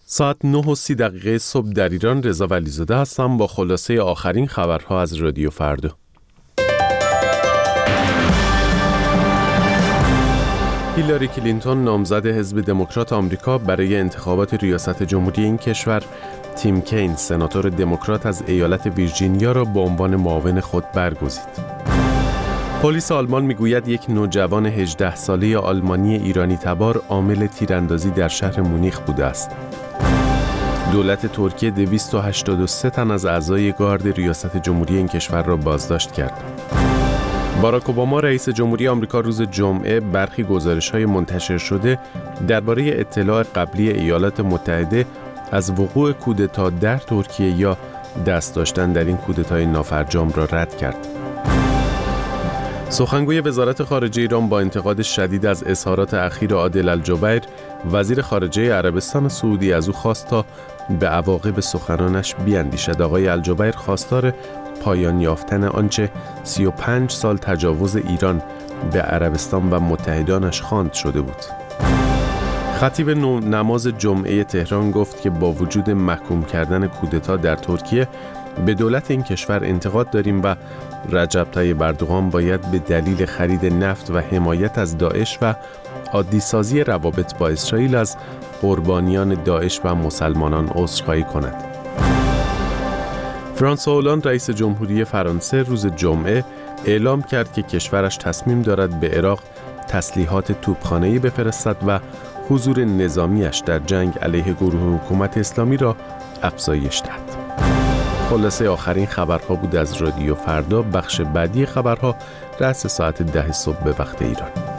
ساعت 9:30 صبح در ایران. رضا ولیزاده هستم با خلاصه آخرین خبرها از رادیو فردا. هیلاری کلینتون نامزد حزب دموکرات آمریکا برای انتخابات ریاست جمهوری این کشور، تیم کین سناتور دموکرات از ایالت ویرجینیا را به عنوان معاون خود برگزید. پلیس آلمان میگوید یک نوجوان 18 ساله آلمانی ایرانی تبار عامل تیراندازی در شهر مونیخ بوده است. دولت ترکیه 283 تن از اعضای گارد ریاست جمهوری این کشور را بازداشت کرد. باراک اوباما رئیس جمهوری آمریکا روز جمعه برخی گزارش‌های منتشر شده درباره اطلاع قبلی ایالات متحده از وقوع کودتا در ترکیه یا دست داشتن در این کودتای نافرجام را رد کرد. سخنگوی وزارت خارجه ایران با انتقاد شدید از اظهارات اخیر عادل الجبیر، وزیر خارجه عربستان سعودی، از او خواست تا به عواقب سخنانش بیاندیشد. آقای الجبیر خواستار پایان یافتن آنچه 35 سال تجاوز ایران به عربستان و متحدانش خواند شده بود. خطیب نماز جمعه تهران گفت که با وجود محکوم کردن کودتا در ترکیه به دولت این کشور انتقاد داریم و رجب طیب اردوغان باید به دلیل خرید نفت و حمایت از داعش و عادی سازی روابط با اسرائیل از قربانیان داعش و مسلمانان عذرخواهی کند. فرانسوا هولند رئیس جمهوری فرانسه روز جمعه اعلام کرد که کشورش تصمیم دارد به عراق تسلیحات توپخانه‌ای بفرستد و حضور نظامیش در جنگ علیه گروه حکومت اسلامی را افزایش دهد. خلاصه آخرین خبرها بود از رادیو فردا. بخش بعدی خبرها رأس ساعت 10 صبح به وقت ایران.